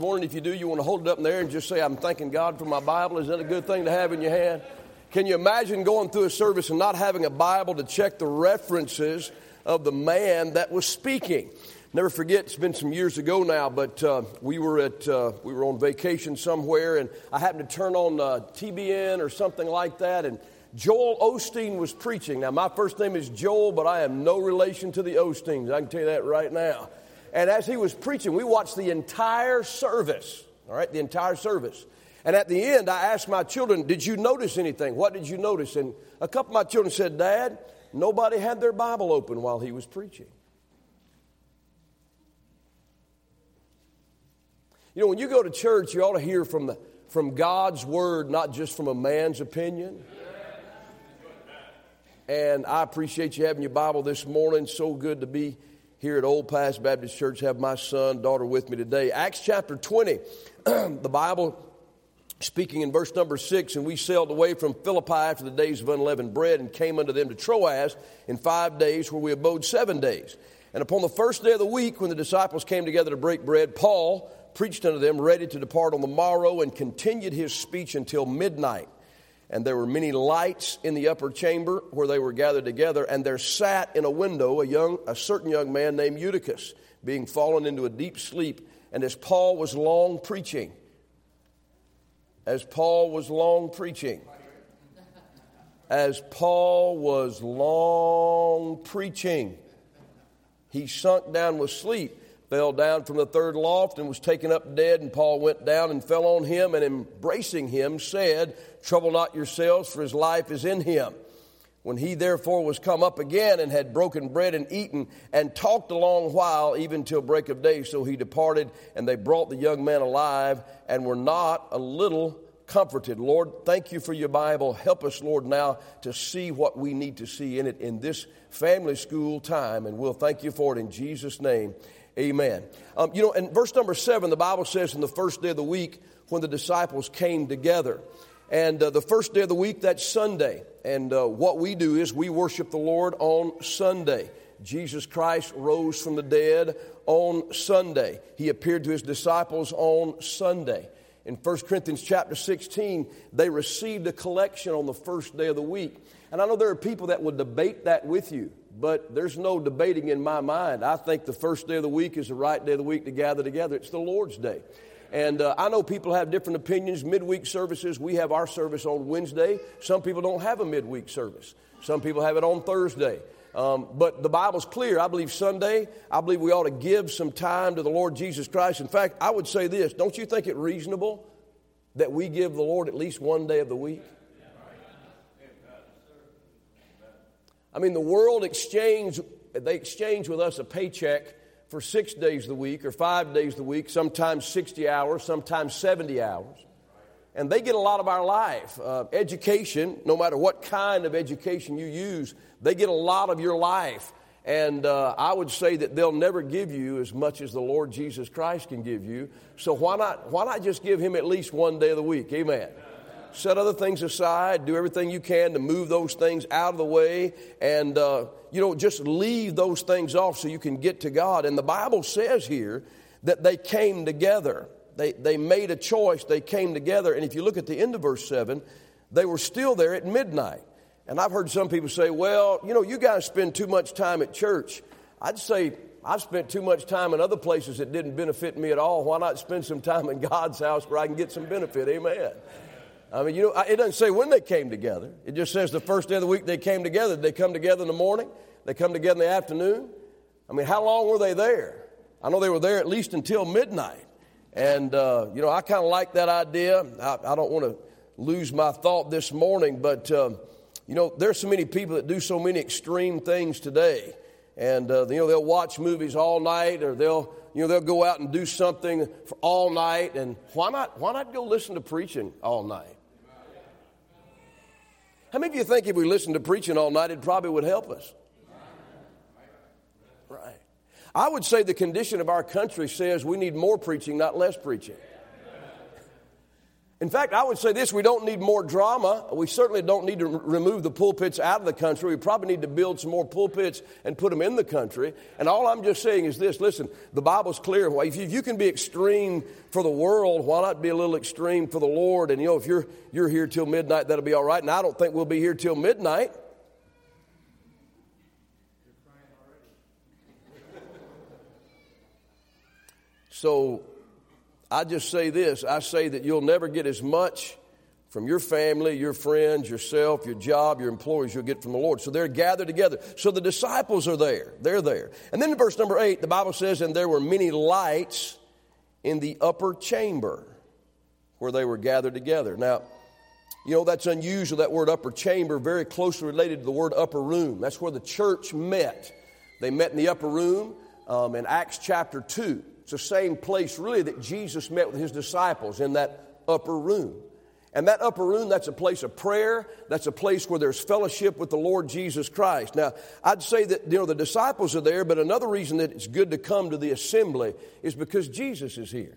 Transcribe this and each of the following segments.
Morning, if you do, you want to hold it up in there and just say, I'm thanking God for my Bible. Is that a good thing to have in your hand? Can you imagine going through a service and not having a Bible to check the references of the man that was speaking? Never forget, it's been some years ago now, but we were on vacation somewhere, and I happened to turn on TBN or something like that, and Joel Osteen was preaching. Now, my first name is Joel, but I am no relation to the Osteens. I can tell you that right now. And as he was preaching, we watched the entire service, all right, the entire service. And at the end, I asked my children, did you notice anything? What did you notice? And a couple of my children said, Dad, nobody had their Bible open while he was preaching. You know, when you go to church, you ought to hear from God's Word, not just from a man's opinion. And I appreciate you having your Bible this morning. So good to be here at Old Pass Baptist Church, have my son, daughter with me today. Acts chapter 20, the Bible speaking in verse number 6, and we sailed away from Philippi after the days of unleavened bread and came unto them to Troas in 5 days, where we abode 7 days. And upon the first day of the week, when the disciples came together to break bread, Paul preached unto them, ready to depart on the morrow, and continued his speech until midnight. And there were many lights in the upper chamber where they were gathered together, and there sat in a window a certain young man named Eutychus, being fallen into a deep sleep. And as Paul was long preaching, he sunk down with sleep, fell down from the third loft, and was taken up dead. And Paul went down and fell on him, and embracing him said, Trouble not yourselves, for his life is in him. When he therefore was come up again, and had broken bread and eaten, and talked a long while, even till break of day, so he departed, and they brought the young man alive, and were not a little comforted. Lord, thank you for your Bible. Help us, Lord, now to see what we need to see in it in this family school time, and we'll thank you for it in Jesus' name. Amen. In verse number 7, the Bible says, in the first day of the week, when the disciples came together. And the first day of the week, that's Sunday. And what we do is we worship the Lord on Sunday. Jesus Christ rose from the dead on Sunday. He appeared to his disciples on Sunday. In 1 Corinthians chapter 16, they received a collection on the first day of the week. And I know there are people that will debate that with you, but there's no debating in my mind. I think the first day of the week is the right day of the week to gather together. It's the Lord's day. And I know people have different opinions. Midweek services, we have our service on Wednesday. Some people don't have a midweek service. Some people have it on Thursday. But the Bible's clear. I believe Sunday, I believe we ought to give some time to the Lord Jesus Christ. In fact, I would say this. Don't you think it reasonable that we give the Lord at least one day of the week? I mean, the world exchange with us a paycheck for 6 days of the week or 5 days of the week, sometimes 60 hours, sometimes 70 hours. And they get a lot of our life. Education, no matter what kind of education you use, they get a lot of your life. And I would say that they'll never give you as much as the Lord Jesus Christ can give you. So why not just give him at least one day of the week? Amen. Set other things aside. Do everything you can to move those things out of the way. And, just leave those things off so you can get to God. And the Bible says here that they came together. They made a choice. They came together. And if you look at the end of verse 7, they were still there at midnight. And I've heard some people say, well, you guys spend too much time at church. I'd say I've spent too much time in other places that didn't benefit me at all. Why not spend some time in God's house where I can get some benefit? Amen. I mean, it doesn't say when they came together. It just says the first day of the week they came together. Did they come together in the morning? They come together in the afternoon? I mean, how long were they there? I know they were there at least until midnight. And, I kind of like that idea. I don't want to lose my thought this morning, but, there's so many people that do so many extreme things today. And, they'll watch movies all night, or they'll go out and do something for all night. And why not go listen to preaching all night? How many of you think if we listened to preaching all night, it probably would help us? Right. I would say the condition of our country says we need more preaching, not less preaching. In fact, I would say this, we don't need more drama. We certainly don't need to remove the pulpits out of the country. We probably need to build some more pulpits and put them in the country. And all I'm just saying is this, listen, the Bible's clear. If you can be extreme for the world, why not be a little extreme for the Lord? And, if you're here till midnight, that'll be all right. And I don't think we'll be here till midnight. So I just say this. I say that you'll never get as much from your family, your friends, yourself, your job, your employees you'll get from the Lord. So they're gathered together. So the disciples are there. They're there. And then in verse number 8, the Bible says, and there were many lights in the upper chamber where they were gathered together. Now, that's unusual, that word upper chamber, very closely related to the word upper room. That's where the church met. They met in the upper room in Acts chapter 2. It's the same place, really, that Jesus met with his disciples, in that upper room. And that upper room, that's a place of prayer. That's a place where there's fellowship with the Lord Jesus Christ. Now, I'd say that, the disciples are there, but another reason that it's good to come to the assembly is because Jesus is here.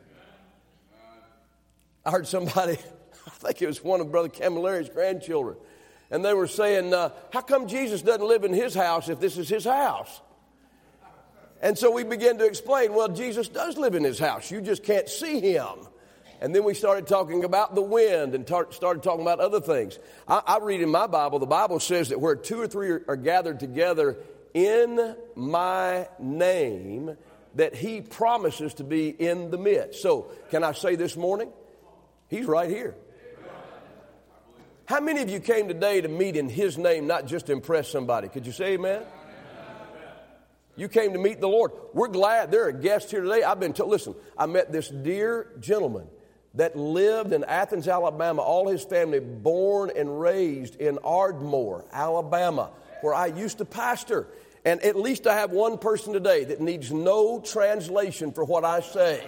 I heard somebody, I think it was one of Brother Camilleri's grandchildren, and they were saying, how come Jesus doesn't live in his house if this is his house? And so we began to explain, well, Jesus does live in his house. You just can't see him. And then we started talking about the wind and started talking about other things. I read in my Bible, the Bible says that where 2 or 3 are gathered together in my name, that he promises to be in the midst. So can I say this morning? He's right here. How many of you came today to meet in his name, not just to impress somebody? Could you say amen? You came to meet the Lord. We're glad there are guests here today. I've been told, listen, I met this dear gentleman that lived in Athens, Alabama, all his family born and raised in Ardmore, Alabama, where I used to pastor. And at least I have one person today that needs no translation for what I say.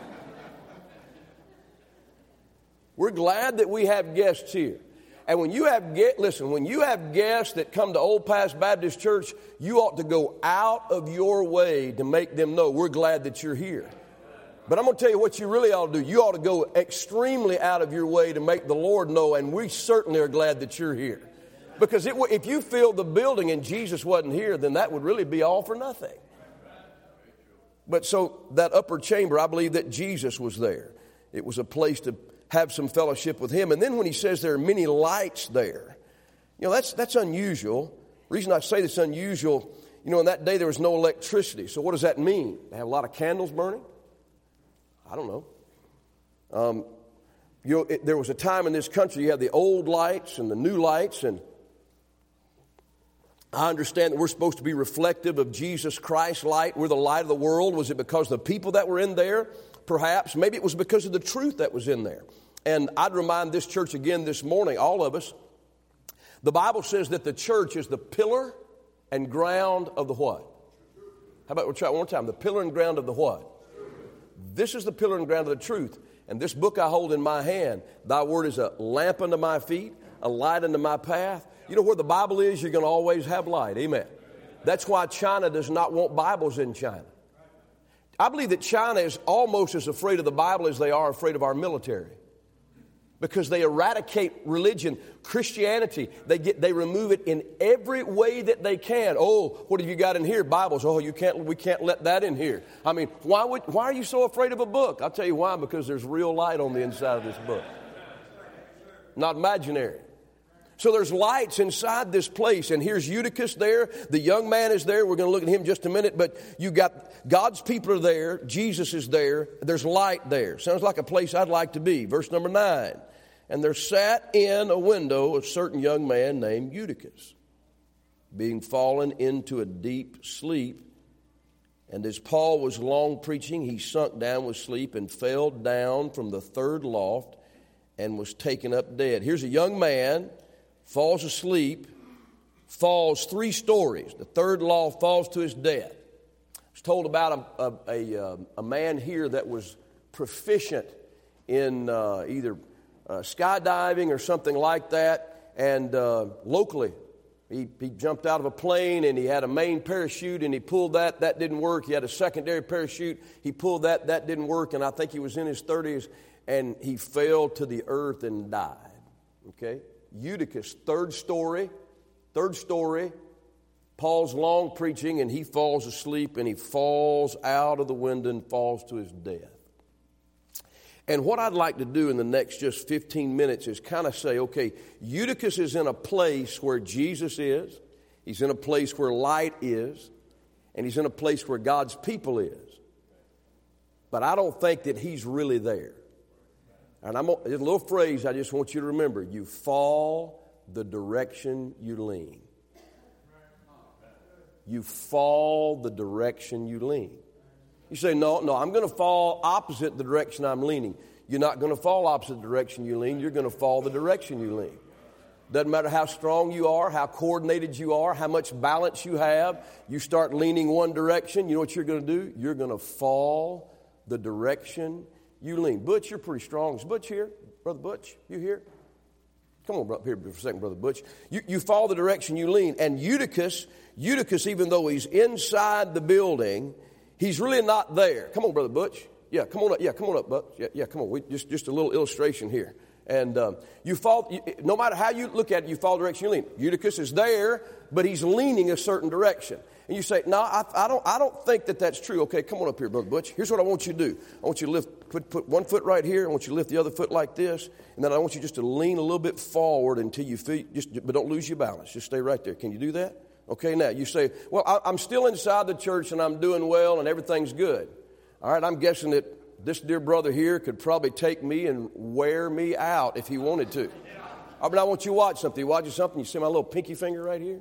We're glad that we have guests here. And when you have guests that come to Old Pass Baptist Church, you ought to go out of your way to make them know we're glad that you're here. But I'm going to tell you what you really ought to do. You ought to go extremely out of your way to make the Lord know, and we certainly are glad that you're here. Because if you filled the building and Jesus wasn't here, then that would really be all for nothing. But so that upper chamber, I believe that Jesus was there. It was a place to have some fellowship with him. And then when he says there are many lights there, that's unusual. The reason I say this unusual, in that day there was no electricity. So what does that mean? They have a lot of candles burning? I don't know. There was a time in this country you had the old lights and the new lights, and I understand that we're supposed to be reflective of Jesus Christ's light. We're the light of the world. Was it because of the people that were in there? Perhaps. Maybe it was because of the truth that was in there. And I'd remind this church again this morning, all of us, the Bible says that the church is the pillar and ground of the what? How about we'll try it one more time? The pillar and ground of the what? This is the pillar and ground of the truth. And this book I hold in my hand, thy word is a lamp unto my feet, a light unto my path. You know where the Bible is, you're going to always have light. Amen. That's why China does not want Bibles in China. I believe that China is almost as afraid of the Bible as they are afraid of our military. Because they eradicate religion, Christianity. They remove it in every way that they can. Oh, what have you got in here? Bibles. Oh, we can't let that in here. I mean, why are you so afraid of a book? I'll tell you why, because there's real light on the inside of this book. Not imaginary. So there's lights inside this place, and here's Eutychus there. The young man is there. We're going to look at him just a minute, but you got God's people are there. Jesus is there. There's light there. Sounds like a place I'd like to be. Verse number 9. And there sat in a window a certain young man named Eutychus, being fallen into a deep sleep. And as Paul was long preaching, he sunk down with sleep and fell down from the third loft and was taken up dead. Here's a young man, falls asleep, falls 3 stories. The third loft, falls to his death. I was told about a man here that was proficient in either skydiving or something like that, and locally He jumped out of a plane and he had a main parachute and he pulled that. That didn't work. He had a secondary parachute. He pulled that. That didn't work. And I think he was in his 30s and he fell to the earth and died. Okay? Eutychus, third story. Paul's long preaching and he falls asleep and he falls out of the window and falls to his death. And what I'd like to do in the next just 15 minutes is kind of say, okay, Eutychus is in a place where Jesus is. He's in a place where light is. And he's in a place where God's people is. But I don't think that he's really there. And there's a little phrase I just want you to remember. You fall the direction you lean. You fall the direction you lean. You say, no, I'm going to fall opposite the direction I'm leaning. You're not going to fall opposite the direction you lean. You're going to fall the direction you lean. Doesn't matter how strong you are, how coordinated you are, how much balance you have. You start leaning one direction, you know what you're going to do? You're going to fall the direction you lean. Butch, you're pretty strong. Is Butch here? Brother Butch, you here? Come on up here for a second, Brother Butch. You fall the direction you lean. And Eutychus, even though he's inside the building, he's really not there. Come on, Brother Butch. Yeah, come on up. Yeah, come on up, Butch. Yeah, come on. Just a little illustration here. And you fall, no matter how you look at it, you fall the direction you lean. Eutychus is there, but he's leaning a certain direction. And you say, no, I don't think that that's true. Okay, come on up here, Brother Butch. Here's what I want you to do. I want you to put one foot right here. I want you to lift the other foot like this. And then I want you just to lean a little bit forward until you feel, but don't lose your balance. Just stay right there. Can you do that? Okay, now you say, well, I'm still inside the church and I'm doing well and everything's good. All right, I'm guessing that this dear brother here could probably take me and wear me out if he wanted to. But I want you to watch something. You watching something, you see my little pinky finger right here?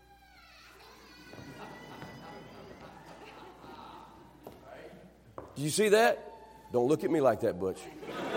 Do you see that? Don't look at me like that, Butch.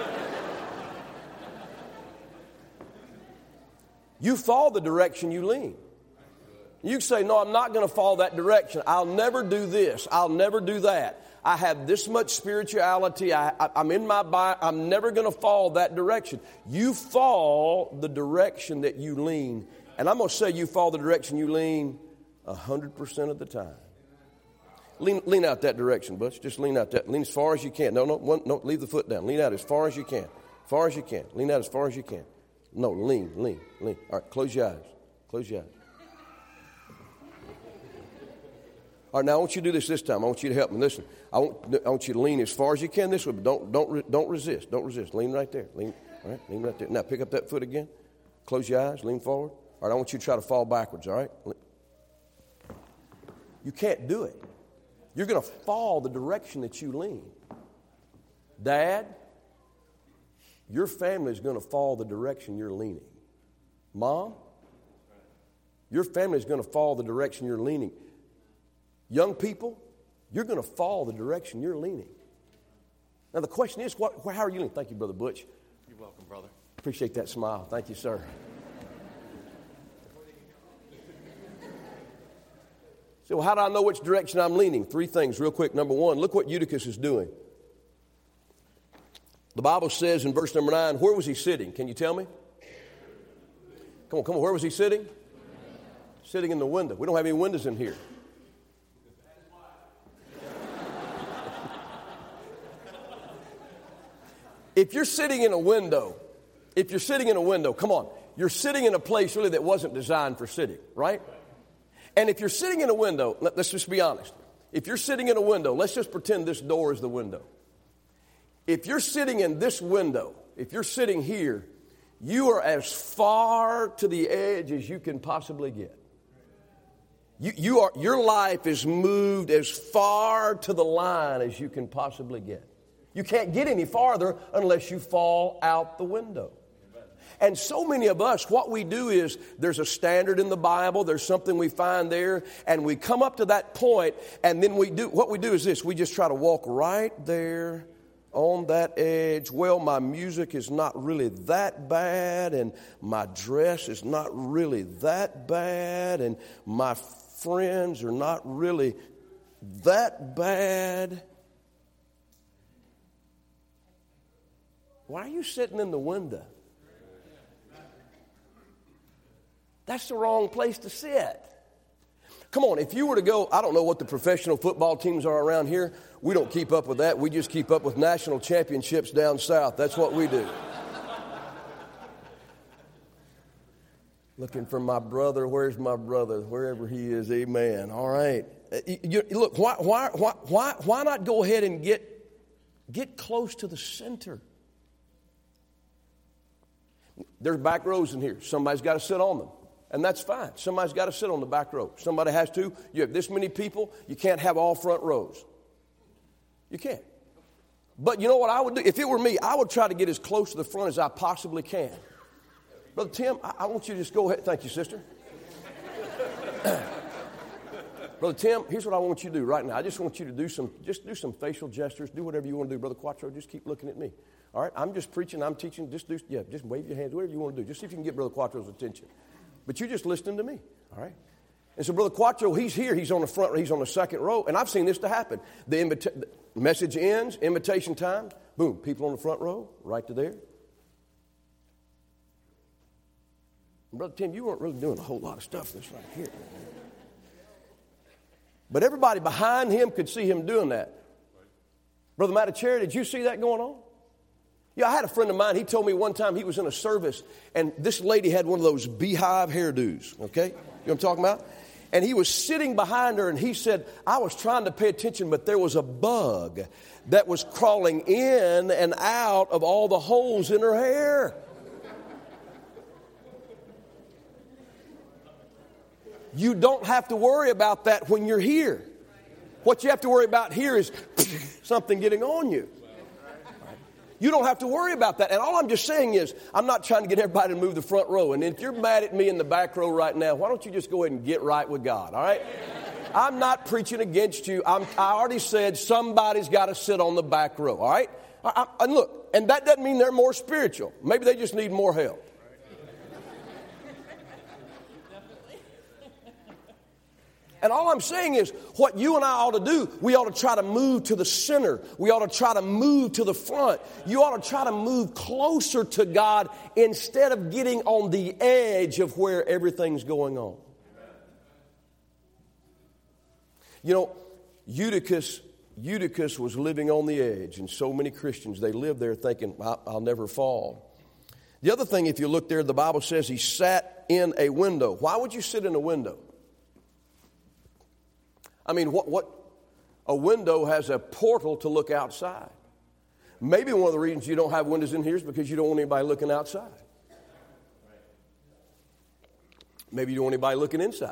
You fall the direction you lean. You say, no, I'm not going to fall that direction. I'll never do this. I'll never do that. I have this much spirituality. I'm in my Bible. I'm never going to fall that direction. You fall the direction that you lean. And I'm going to say you fall the direction you lean 100% of the time. Lean out that direction, Butch. Just lean out that. Lean as far as you can. No, leave the foot down. Lean out as far as you can. Far as you can. Lean out as far as you can. No, lean. All right, close your eyes. Close your eyes. All right, now I want you to do this time. I want you to help me. Listen, I want you to lean as far as you can this way, but don't resist. Don't resist. Lean right there. Lean right there. Now pick up that foot again. Close your eyes. Lean forward. All right, I want you to try to fall backwards. All right. You can't do it. You're going to fall the direction that you lean. Dad, your family is going to fall the direction you're leaning. Mom, your family is going to fall the direction you're leaning. Young people, you're going to fall the direction you're leaning. Now, the question is, how are you leaning? Thank you, Brother Butch. You're welcome, brother. Appreciate that smile. Thank you, sir. So, how do I know which direction I'm leaning? 3 things real quick. Number 1, look what Eutychus is doing. The Bible says in verse number 9, where was he sitting? Can you tell me? Come on. Where was he sitting? Sitting in the window. We don't have any windows in here. If you're sitting in a window, come on, you're sitting in a place really that wasn't designed for sitting, right? And if you're sitting in a window, let's just be honest. If you're sitting in a window, let's just pretend this door is the window. If you're sitting in this window, if you're sitting here, you are as far to the edge as you can possibly get. Your life is moved as far to the line as you can possibly get. You can't get any farther unless you fall out the window. And so many of us, what we do is there's a standard in the Bible, there's something we find there, and we come up to that point, and then what we do is this, we just try to walk right there on that edge. Well, my music is not really that bad, and my dress is not really that bad, and my friends are not really that bad. Why are you sitting in the window? That's the wrong place to sit. Come on, if you were to go, I don't know what the professional football teams are around here. We don't keep up with that. We just keep up with national championships down south. That's what we do. Looking for my brother. Where's my brother? Wherever he is, amen. All right. Look, why not go ahead and get close to the center? There's back rows in here. Somebody's got to sit on them. And that's fine. Somebody's got to sit on the back row. Somebody has to. You have this many people, you can't have all front rows. You can't. But you know what I would do? If it were me, I would try to get as close to the front as I possibly can. Brother Tim, I want you to just go ahead. Thank you, sister. Brother Tim, here's what I want you to do right now. I just want you to do some facial gestures. Do whatever you want to do. Brother Quattro, just keep looking at me. All right? I'm just preaching. I'm teaching. Just wave your hands. Whatever you want to do. Just see if you can get Brother Quattro's attention. But you're just listening to me. All right? And so Brother Quattro, he's here. He's on the front. He's on the second row. And I've seen this to happen. The message ends. Invitation time. Boom. People on the front row. Right to there. Brother Tim, you weren't really doing a whole lot of stuff this right here. But everybody behind him could see him doing that. Brother Matticherry, did you see that going on? Yeah, I had a friend of mine. He told me one time he was in a service, and this lady had one of those beehive hairdos, okay? You know what I'm talking about? And he was sitting behind her, and he said, I was trying to pay attention, but there was a bug that was crawling in and out of all the holes in her hair. You don't have to worry about that when you're here. What you have to worry about here is something getting on you. You don't have to worry about that. And all I'm just saying is, I'm not trying to get everybody to move the front row. And if you're mad at me in the back row right now, why don't you just go ahead and get right with God, all right? I'm not preaching against you. I already said somebody's got to sit on the back row, all right? And look, and that doesn't mean they're more spiritual. Maybe they just need more help. And all I'm saying is, what you and I ought to do, we ought to try to move to the center. We ought to try to move to the front. You ought to try to move closer to God instead of getting on the edge of where everything's going on. You know, Eutychus was living on the edge, and so many Christians, they live there thinking, I'll never fall. The other thing, if you look there, the Bible says he sat in a window. Why would you sit in a window? I mean, what a window has a portal to look outside. Maybe one of the reasons you don't have windows in here is because you don't want anybody looking outside. Maybe you don't want anybody looking inside.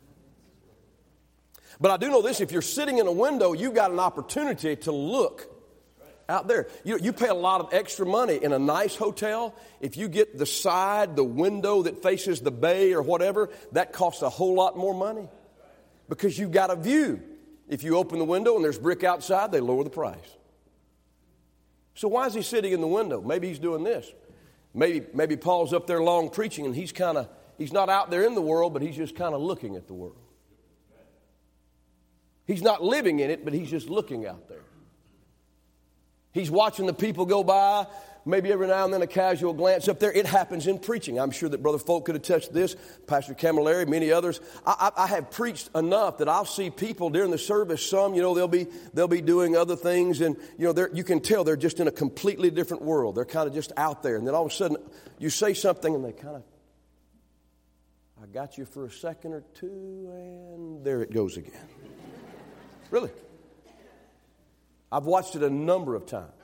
But I do know this, if you're sitting in a window, you've got an opportunity to look out there. You pay a lot of extra money in a nice hotel. If you get the window that faces the bay or whatever, that costs a whole lot more money. Because you've got a view. If you open the window and there's brick outside, they lower the price. So why is he sitting in the window? Maybe he's doing this. Maybe Paul's up there long preaching and he's not out there in the world, but he's just kind of looking at the world. He's not living in it, but he's just looking out there. He's watching the people go by. Maybe every now and then a casual glance up there. It happens in preaching. I'm sure that Brother Folk could attest to this. Pastor Camilleri, many others. I have preached enough that I'll see people during the service. Some, they'll be doing other things, and you can tell they're just in a completely different world. They're kind of just out there, and then all of a sudden you say something, and they kind of, I got you for a second or two, and there it goes again. Really, I've watched it a number of times.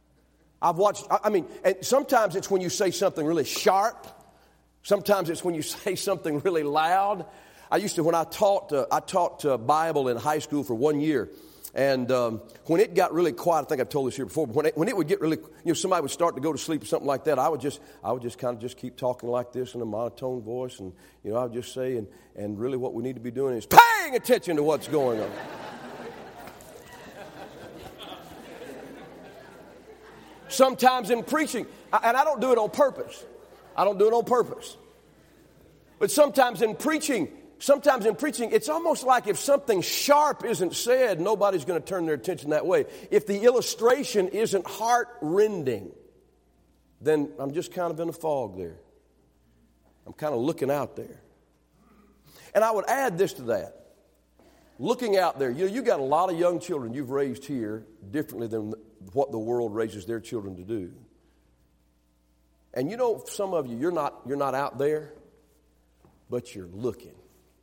And sometimes it's when you say something really sharp. Sometimes it's when you say something really loud. When I taught Bible in high school for 1 year. And when it got really quiet, I think I've told this here before, but when it would get really, somebody would start to go to sleep or something like that, I would just kind of just keep talking like this in a monotone voice. And, I would just say, and really what we need to be doing is paying attention to what's going on. Sometimes in preaching, and I don't do it on purpose. But sometimes in preaching, it's almost like if something sharp isn't said, nobody's going to turn their attention that way. If the illustration isn't heart-rending, then I'm just kind of in a fog there. I'm kind of looking out there. And I would add this to that. Looking out there, you got a lot of young children you've raised here differently than what the world raises their children to do. And some of you, you're not out there, but you're looking.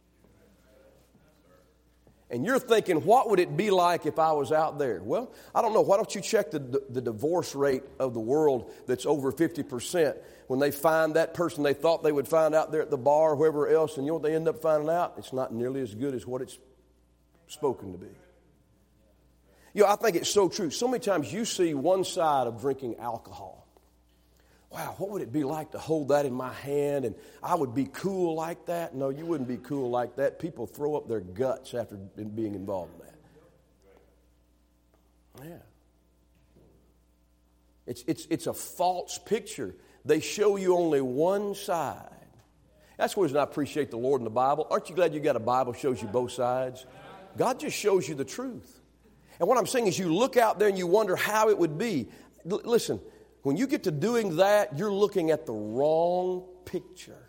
And you're thinking, what would it be like if I was out there? Well, I don't know. Why don't you check the divorce rate of the world that's over 50% when they find that person they thought they would find out there at the bar or whoever else, and you know what they end up finding out? It's not nearly as good as what it's spoken to be. I think it's so true. So many times you see one side of drinking alcohol. Wow, what would it be like to hold that in my hand and I would be cool like that? No, you wouldn't be cool like that. People throw up their guts after being involved in that. Yeah. It's a false picture. They show you only one side. That's the reason I appreciate the Lord in the Bible. Aren't you glad you got a Bible that shows you both sides? God just shows you the truth. And what I'm saying is you look out there and you wonder how it would be. Listen. When you get to doing that, you're looking at the wrong picture.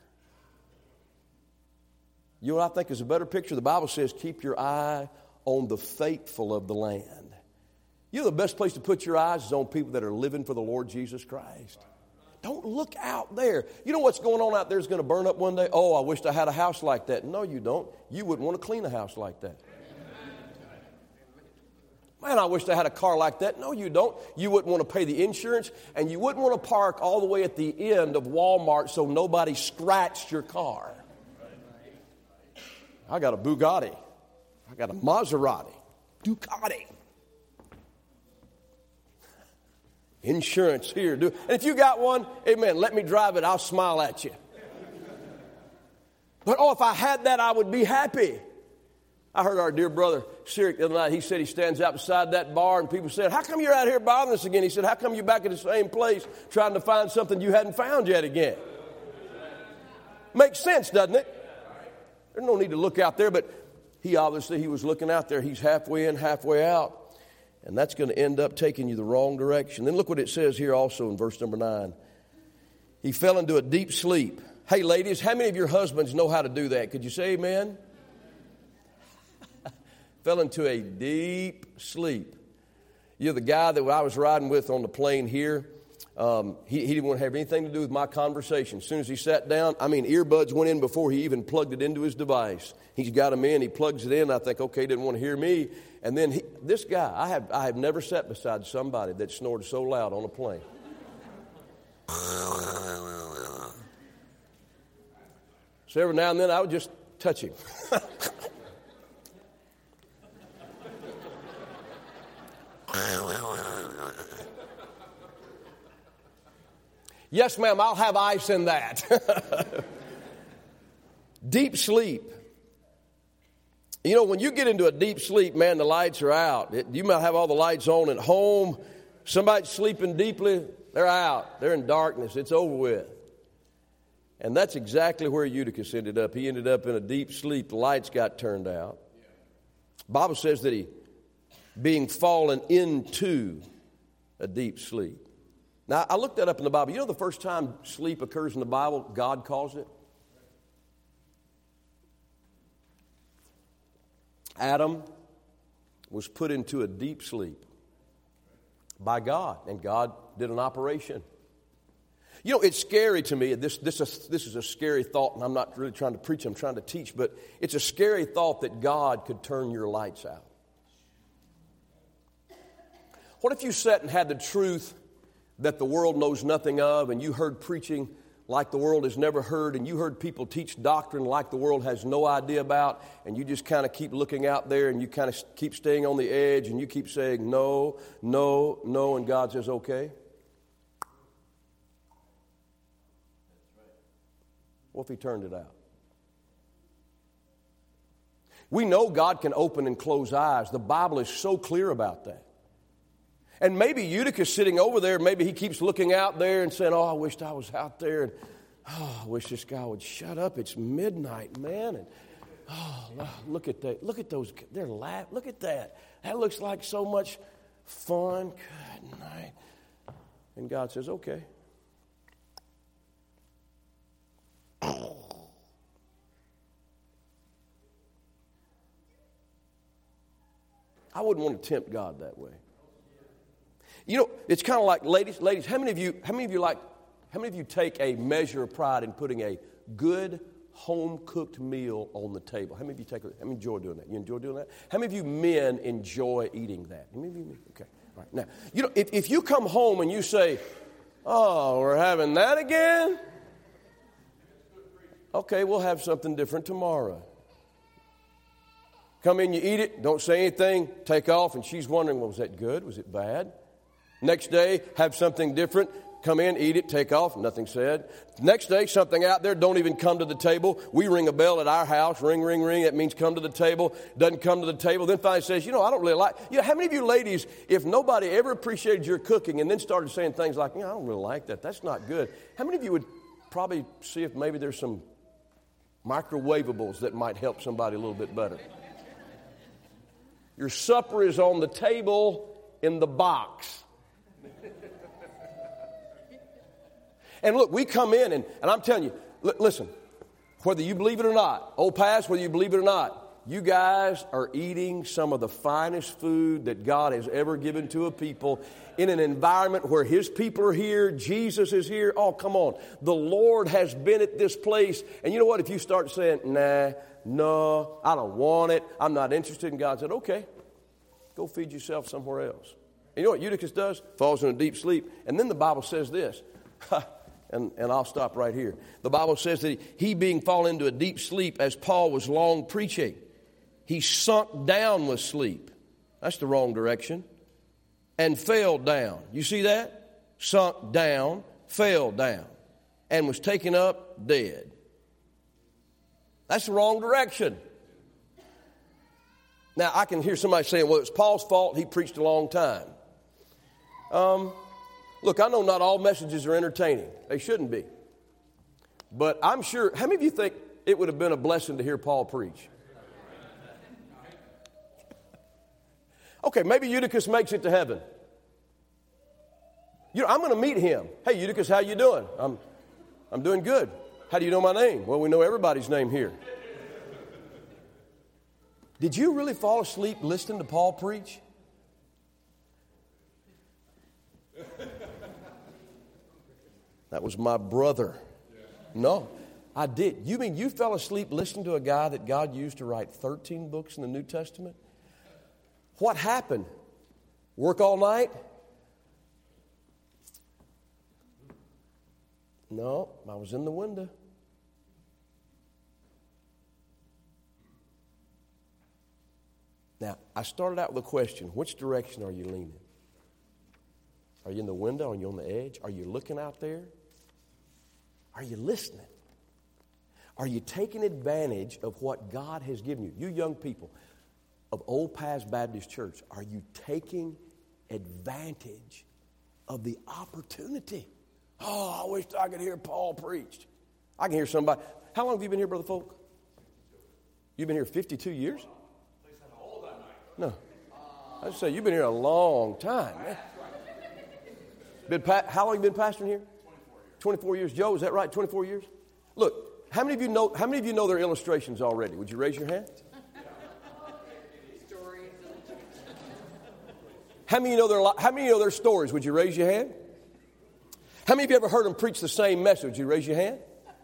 You know what I think is a better picture? The Bible says, keep your eye on the faithful of the land. The best place to put your eyes is on people that are living for the Lord Jesus Christ. Don't look out there. You know what's going on out there is going to burn up one day? Oh, I wished I had a house like that. No, you don't. You wouldn't want to clean a house like that. Man, I wish I had a car like that. No, you don't. You wouldn't want to pay the insurance, and you wouldn't want to park all the way at the end of Walmart so nobody scratched your car. I got a Bugatti. I got a Maserati. Ducati. Insurance here. And if you got one, amen, let me drive it. I'll smile at you. But, if I had that, I would be happy. I heard our dear brother, Sirik, the other night, he said he stands out beside that bar and people said, how come you're out here bothering us again? He said, how come you're back at the same place trying to find something you hadn't found yet again? Makes sense, doesn't it? There's no need to look out there, but he was looking out there. He's halfway in, halfway out, and that's going to end up taking you the wrong direction. Then look what it says here also in verse number 9. He fell into a deep sleep. Hey, ladies, how many of your husbands know how to do that? Could you say amen? Fell into a deep sleep. The guy that I was riding with on the plane here, he didn't want to have anything to do with my conversation. As soon as he sat down, earbuds went in before he even plugged it into his device. He's got them in, he plugs it in. I think, okay, he didn't want to hear me. And then this guy, I have never sat beside somebody that snored so loud on a plane. So every now and then I would just touch him. Yes, ma'am, I'll have ice in that. Deep sleep. When you get into a deep sleep, man, the lights are out. You might have all the lights on at home. Somebody's sleeping deeply, they're out. They're in darkness. It's over with. And that's exactly where Eutychus ended up. He ended up in a deep sleep. The lights got turned out. The Bible says that he, being fallen into a deep sleep. Now, I looked that up in the Bible. The first time sleep occurs in the Bible, God calls it? Adam was put into a deep sleep by God, and God did an operation. It's scary to me. This is a scary thought, and I'm not really trying to preach, I'm trying to teach, but it's a scary thought that God could turn your lights out. What if you sat and had the truth that the world knows nothing of, and you heard preaching like the world has never heard, and you heard people teach doctrine like the world has no idea about, and you just kind of keep looking out there, and you kind of keep staying on the edge, and you keep saying no, no, no, and God says, okay. What if he turned it out? We know God can open and close eyes. The Bible is so clear about that. And maybe Eutychus sitting over there, maybe he keeps looking out there and saying, I wished I was out there. And, I wish this guy would shut up. It's midnight, man. And, look at that. Look at those. They're laughing. Look at that. That looks like so much fun. Good night. And God says, okay. wouldn't want to tempt God that way. You know, it's kind of like, ladies, how many of you take a measure of pride in putting a good home-cooked meal on the table? How many enjoy doing that? You enjoy doing that? How many of you men enjoy eating that? How many of you men? Okay. All right. Now, you know, if you come home and you say, oh, we're having that again? Okay, we'll have something different tomorrow. Come in, you eat it, don't say anything, take off, and she's wondering, well, was that good? Was it bad? Next day, have something different. Come in, eat it, take off, nothing said. Next day, something out there, don't even come to the table. We ring a bell at our house, ring, ring, ring. That means come to the table. Doesn't come to the table. Then finally says, you know, I don't really like. You know, how many of you ladies, if nobody ever appreciated your cooking and then started saying things like, you know, I don't really like that. That's not good. How many of you would probably see if maybe there's some microwavables that might help somebody a little bit better? Your supper is on the table in the box. And look, we come in, and I'm telling you, listen, whether you believe it or not, Old Pass, whether you believe it or not, you guys are eating some of the finest food that God has ever given to a people in an environment where His people are here, Jesus is here. Oh, come on. The Lord has been at this place. And you know what? If you start saying, nah, no, I don't want it, I'm not interested, and God said, okay, go feed yourself somewhere else. And you know what Eutychus does? Falls in a deep sleep. And then the Bible says this. And I'll stop right here. The Bible says that he being fallen into a deep sleep as Paul was long preaching, he sunk down with sleep. That's the wrong direction. And fell down. You see that? Sunk down, fell down, and was taken up dead. That's the wrong direction. Now, I can hear somebody saying, well, it's Paul's fault. He preached a long time. Look, I know not all messages are entertaining. They shouldn't be. But I'm sure, how many of you think it would have been a blessing to hear Paul preach? Okay, maybe Eutychus makes it to heaven. You know, I'm going to meet him. Hey, Eutychus, how you doing? I'm doing good. How do you know my name? Well, we know everybody's name here. Did you really fall asleep listening to Paul preach? That was my brother. No, I did. You mean you fell asleep listening to a guy that God used to write 13 books in the New Testament? What happened? Work all night? No, I was in the window. Now, I started out with a question. Which direction are you leaning? Are you in the window? Are you on the edge? Are you looking out there? Are you listening? Are you taking advantage of what God has given you? You young people of Old Pass Baptist Church, are you taking advantage of the opportunity? Oh, I wish I could hear Paul preach. I can hear somebody. How long have you been here, Brother Folk? You've been here 52 years? No. I just say you've been here a long time, man. How long have you been pastoring here? 24 years. Joe, is that right? 24 years? Look, how many of you know their illustrations already? Would you raise your hand? How many of you know their stories? Would you raise your hand? How many of you ever heard them preach the same message? Would you raise your hand?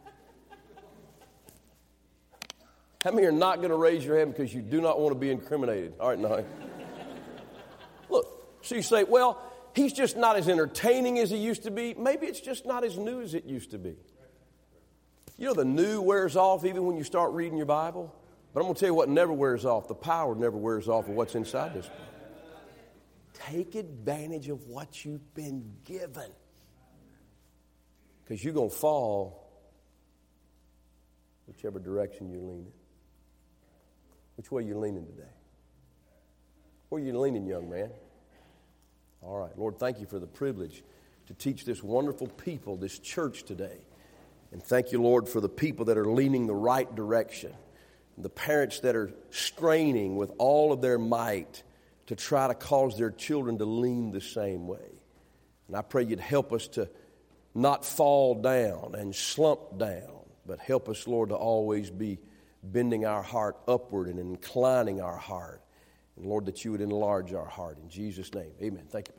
How many are not going to raise your hand because you do not want to be incriminated? All right, no. Look, so you say, well, he's just not as entertaining as he used to be. Maybe it's just not as new as it used to be. You know, the new wears off even when you start reading your Bible. But I'm going to tell you what never wears off. The power never wears off of what's inside this book. Take advantage of what you've been given. Because you're going to fall whichever direction you're leaning. Which way are you leaning today? Where are you leaning, young man? All right, Lord, thank you for the privilege to teach this wonderful people, this church today. And thank you, Lord, for the people that are leaning the right direction. And the parents that are straining with all of their might to try to cause their children to lean the same way. And I pray you'd help us to not fall down and slump down, but help us, Lord, to always be bending our heart upward and inclining our heart And Lord, that you would enlarge our heart. In Jesus' name, amen. Thank you.